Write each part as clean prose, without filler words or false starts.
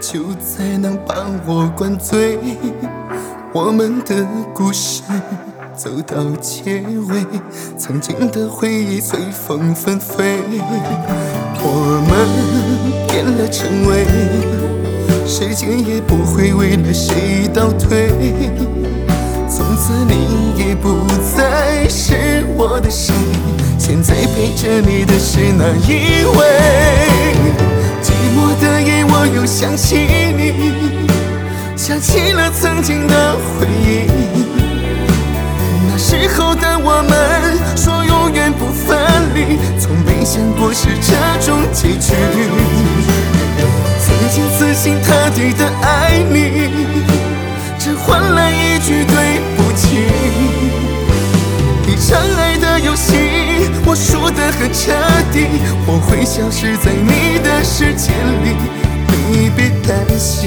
就再能把我灌醉。我们的故事走到结尾，曾经的回忆随风纷飞。我们变了成为，时间也不会为了谁倒退。从此你也不再是我的谁，现在陪着你的是哪一位？寂寞的夜，我又想起你，想起了曾经的回忆。那时候的我们说永远不分离，从没想过是这种结局。曾经死心塌地的爱你，只换来一句对不起。一场爱的游戏，我输得很彻底，我会消失在你的世界里，你别担心。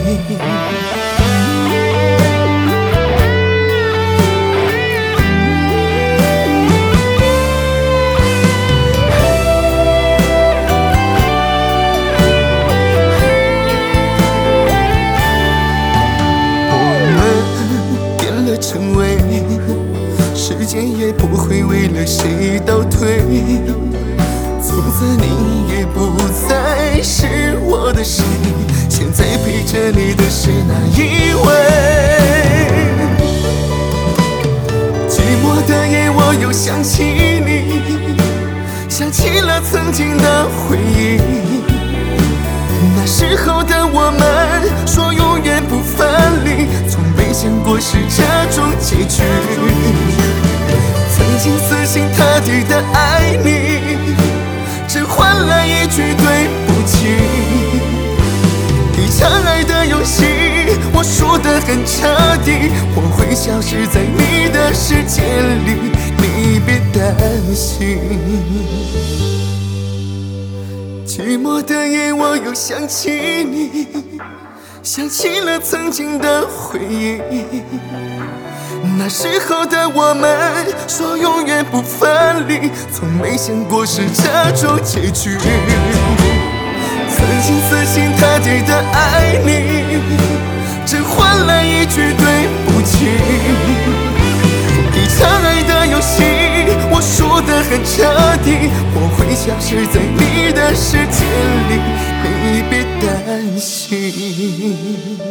成为，时间也不会为了谁倒退。从此你也不再是我的谁，现在陪着你的是哪一位？寂寞的夜，我又想起你，想起了曾经的回忆。那时候的我们说永远不分离，从没想过是这种结局。曾经死心塌地的爱你，只换来一句对不起。一场爱的游戏，我输得很彻底，我会消失在你的世界里，你别担心。寂寞的夜，我又想起你，想起了曾经的回忆。那时候的我们说永远不分离，从没想过是这种结局。曾经死心塌地的爱你，只换来一句对不起。一场爱的游戏，我输得很彻底，我会消失在你的世界里，你别担心。